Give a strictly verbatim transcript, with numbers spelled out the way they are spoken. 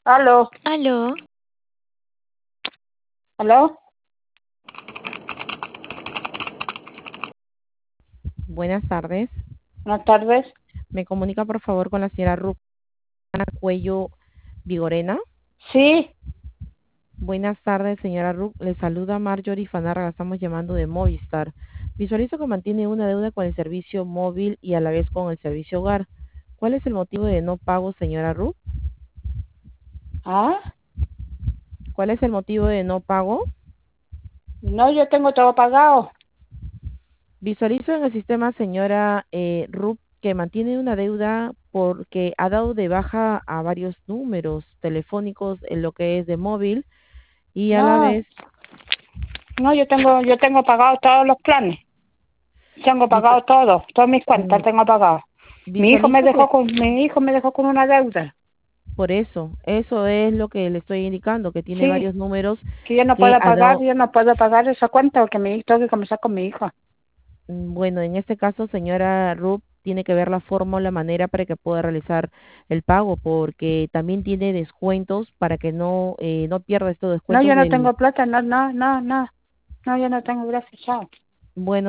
Aló, Aló, aló, Buenas tardes. buenas tardes. ¿Me comunica por favor con la señora Rucana Cuello Vigorena? Sí, Buenas tardes, señora Ruc. Le saluda Marjorie Fanarga. Estamos llamando de Movistar. Visualizo que mantiene una deuda con el servicio móvil y a la vez con el servicio hogar. ¿Cuál es el motivo de no pago, señora Ruc? ah, ¿Cuál es el motivo de no pago? no, yo tengo todo pagado. Visualizo en el sistema, señora eh, Ruc, que mantiene una deuda porque ha dado de baja a varios números telefónicos en lo que es de móvil y a la No, vez no, yo tengo, yo tengo pagado todos los planes. Tengo visu- pagado todo, todas mis cuentas mm, tengo pagado. Mi hijo me visualizo dejó que con, mi hijo me dejó con una deuda. por eso, eso es lo que le estoy indicando, que tiene Sí, varios números que yo no que puedo ha pagar, dado, yo no puedo pagar esa cuenta porque mi hijo tengo que comenzar con mi hijo. mm, bueno, en este caso, señora Ruth, tiene que ver la forma o la manera para que pueda realizar el pago, porque también tiene descuentos para que no, eh, no pierda estos No, descuentos yo no del, tengo plata, no, no, no, no, no, yo no tengo, gracias, chao. bueno,